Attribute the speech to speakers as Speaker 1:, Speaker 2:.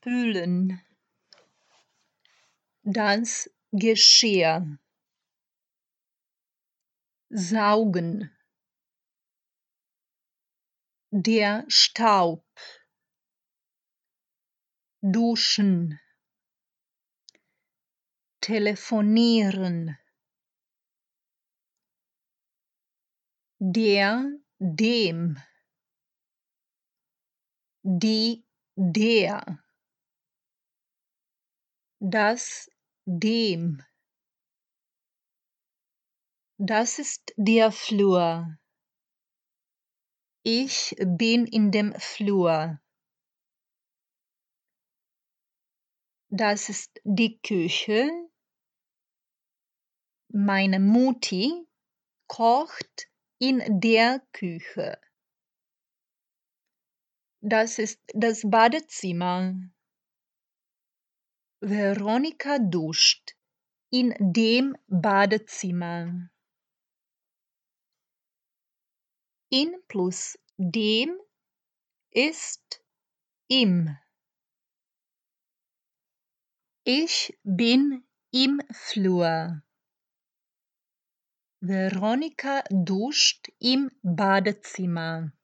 Speaker 1: Spülen. Das Geschirr. Saugen. Der Staub. Duschen. Telefonieren. Der, dem. Die, der. Das, dem. Das ist der Flur. Ich bin in dem Flur. Das ist die Küche. Meine Mutti kocht in der Küche. Das ist das Badezimmer. Veronika duscht in dem Badezimmer. In plus dem ist im. Ich bin im Flur. Veronika duscht im Badezimmer.